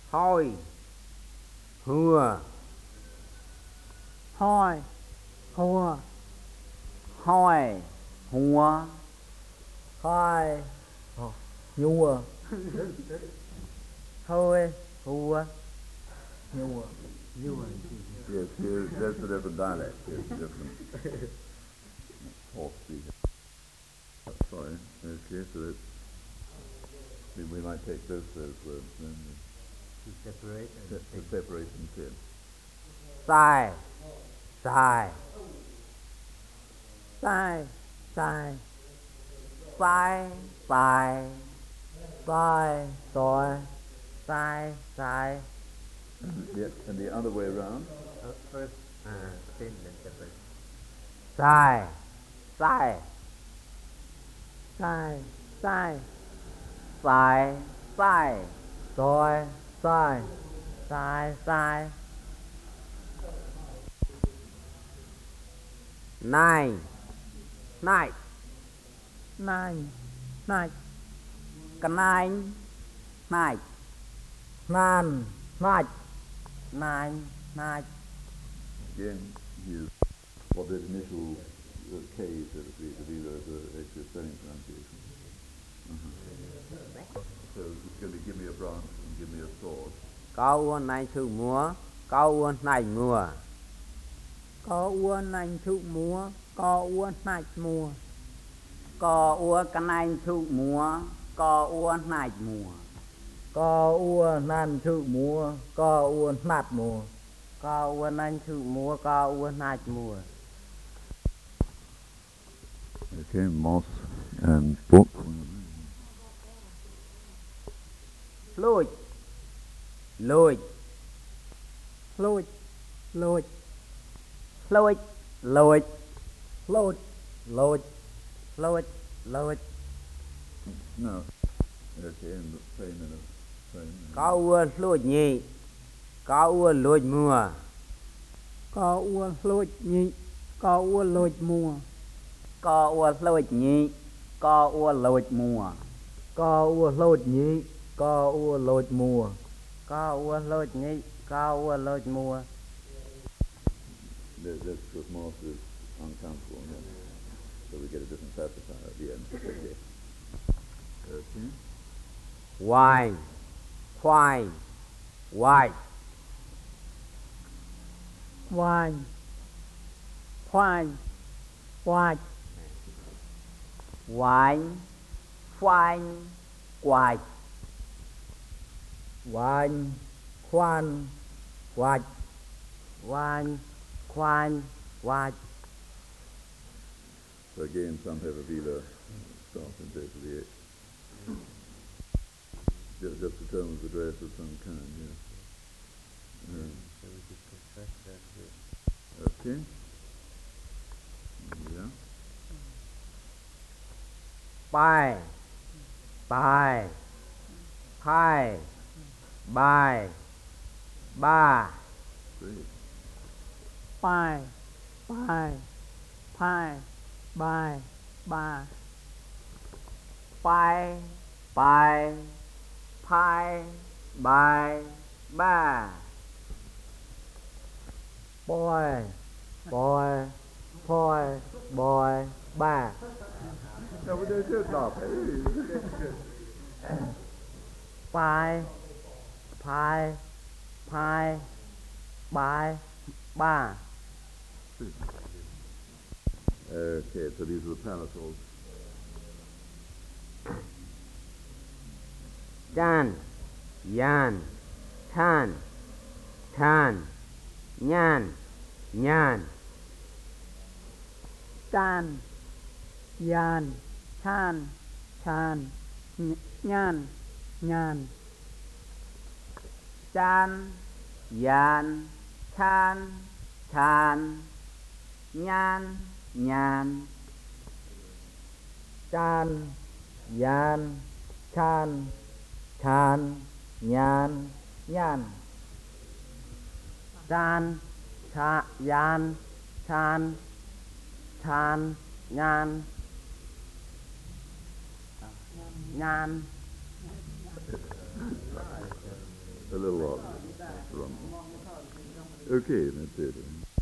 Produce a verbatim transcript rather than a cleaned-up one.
Hoi. Hùa. Hoi. Hùa. Hoi. Hùa. Hoi. Nhua. Hoi. Hùa. Nhua. Yes, yes, that's a different dialect. Yes, different. Horse speaker. Sorry. Okay, so that's, we, we might take both those words then. To separate and To, to separate and fit. Sai. Sai. Sai. Sai. Sai. Sai. Sai. Soi. Sai. Sai. Yeah, and the other way around. Uh, first, uh, thin then separate. Sai. Sai. Sai. Sai. Sai. Sai. Soi. Sai. Sai. Sai. Nine. Night. Nine. Night. Nine. Night. Nan. Night. Nine. Night. Again, use what that initial uh, K, so to speak, to be the, the actual spelling pronunciation. Uh-huh. So it's going to be give me a branch and give me a sword. Có uốn nine thử múa. Có uốn nine mùa. Có uốn nành thụ múa. Có uốn nạch mùa. Có uốn cái nine thử múa. Có uốn nine mùa. Có uốn nành thụ múa. Có uốn nạch mùa. Có uốn nine thử múa. Có uốn nine mùa. Okay, moss and book. Lùi. Lùi. Lôi. Lôi. Lùi. Lùi. Lôi. Lôi. Lùi. Lùi. No. Okay, and the same in a same. Có uốn lùi nhị. Có uốn lùi mùa. Có uốn lôi nhị. Có uốn lôi mùa. Có uốn lùi nhị. Có uốn lùi mùa. Có uốn lôi nhị. Có uốn lôi mùa. Có uốn lùi nhị. Có uốn lùi mùa. That, that's because moss is uncountable, yeah. So we get a different classifier at the end. Okay. Okay. Wine. Wine. White. Wine. Wine. White. Wine. Wine. White. Wine. Khoan. White. Wine. Wine. White. So again, some have a vela stop in place of the X. Just, just a term of address of some kind, yes. Um, okay. Yeah. Bài. Bài. Hai. Bài. Ba. Great. Pai. Pai. Pai. Bai. Ba. Bài. Bài. Hai. Bài. Ba. Boy. Boy. Boy. Boy. Ba. No, but there's just stop. Bài. Bài. Hai. Bài. Ba. Okay, so these are the palatals. Chan. Yan. Than. Than. Nhan. Nhan. Chan. Yan. Chan. Chan. Nhan. Nhan. Chan. Yan. Than. Than. Nhan. Nhan. Chan. Yan. Chan. Chan. Nhan. Nhan. Chan. Cha. Yan. Chan. Than. Nhan. Nhan. little longer. That's wrong. Okay, that's it.